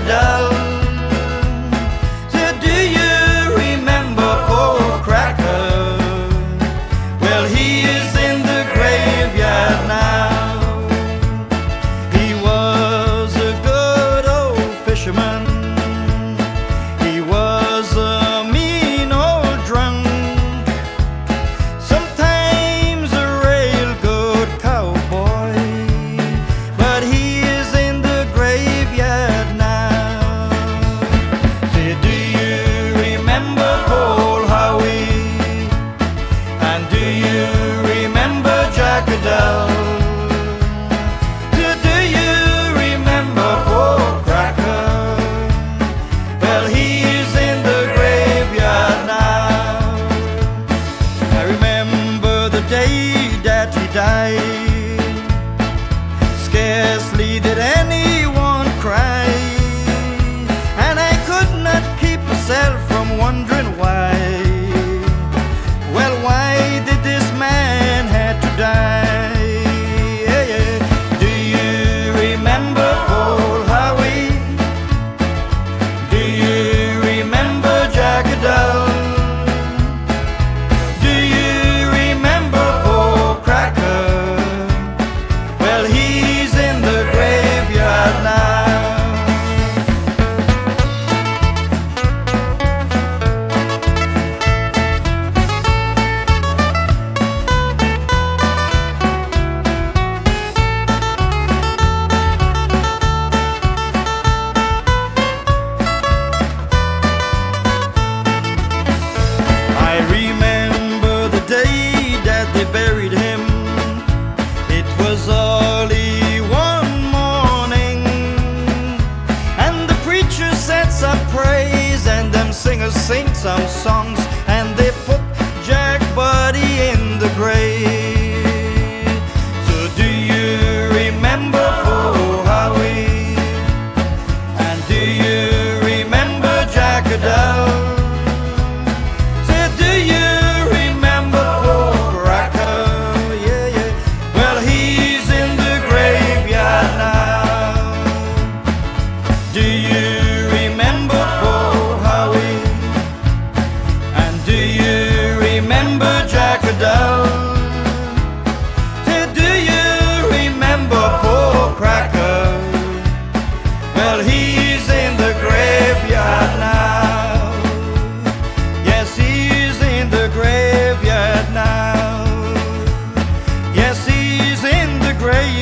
Jackadal. Said, do you remember poor Cracker? Well, he is in the graveyard now. He was a good old fisherman. He was a mean old drunk. Sometimes a real good cowboy, but he is in the graveyard now. Say, do you remember Paul Howie? And do you remember Jackadal? Do you remember poor Cracker? Well, he is in the graveyard now. I remember the day that he died. Scarcely did anyone cry, and I could not keep myself from wondering why. Well, why did this man have to die? Yeah, yeah. Do you remember Paul Howie? Do you remember Jackadal? Do you remember poor Cracker? Well, he's in the graveyard now. I remember the day that they buried him. It was early one morning, and the preacher said some praise, and them singers sing some songs, and they put Jack Buddy in the grave. So do you remember poor Howie? And do you remember Jackadal? Say, do you remember poor Cracker? Yeah, yeah. Well, he's in the graveyard now. Do you remember poor Howie? And do you remember Jackadal? Say, do you remember poor Cracker? Well, he's in the graveyard now. Yes, he's in the graveyard now. Yes, he's in the graveyard.